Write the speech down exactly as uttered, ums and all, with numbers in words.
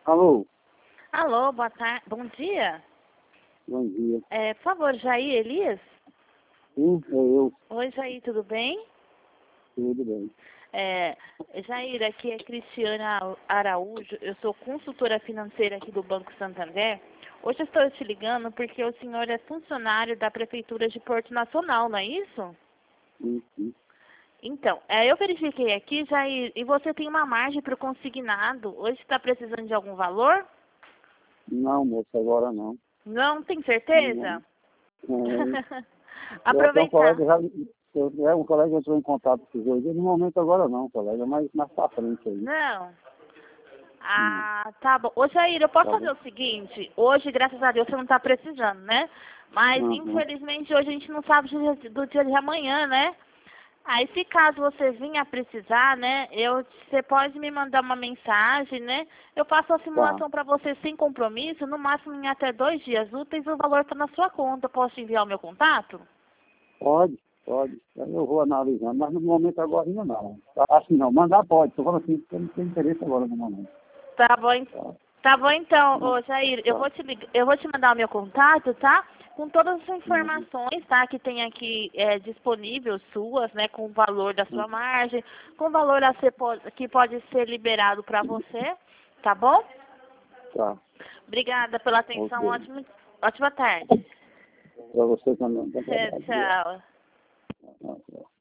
Alô, Alô, boa tarde. Bom dia. bom dia. É, por favor, Jair Elias? Sim, sou eu. Oi, Jair, tudo bem? Tudo bem. É, Jair, aqui é Cristiana Araújo. Eu sou consultora financeira aqui do Banco Santander. Hoje eu estou te ligando porque o senhor é funcionário da Prefeitura de Porto Nacional, não é isso? Sim, sim. Então, é, eu verifiquei aqui, Jair, e você tem uma margem para o consignado. Hoje está precisando de algum valor? Não, moço, agora não. Não, tem Não. certeza? É, eu até um Aproveitar. colega já. Eu, é, um colega entrou em contato com os dois. No momento agora não, colega, mas mais pra frente aí. Não. Hum, Ah, tá bom. Ô, Jair, eu posso tá fazer bom? o seguinte? Hoje, graças a Deus, você não está precisando, né? Mas, Uhum. infelizmente, hoje a gente não sabe do dia do dia de amanhã, né? Aí, se caso você vinha a precisar, né? Eu, você pode me mandar uma mensagem, né? Eu faço a Tá. simulação para você sem compromisso, no máximo em até dois dias úteis, o valor está na sua conta. Posso enviar o meu contato? Pode, pode. Aí eu vou analisando, mas no momento agora ainda não. Tá? Assim não, mandar pode. Tô falando assim, porque eu não tenho interesse agora no momento. Tá bom, en- Tá? tá bom então, Não, ô Jair, eu tá. vou te lig- eu vou te mandar o meu contato, tá? Com todas as Uhum. informações, tá? Que tem aqui é, disponível suas, né? Com o valor da sua margem, com o valor a ser, po- que pode ser liberado para você, tá bom? Tá. Obrigada pela atenção, Ok. ótimo, ótima tarde. Para você também. Tá É, trabalho. tchau. Obrigado. Tá, tá.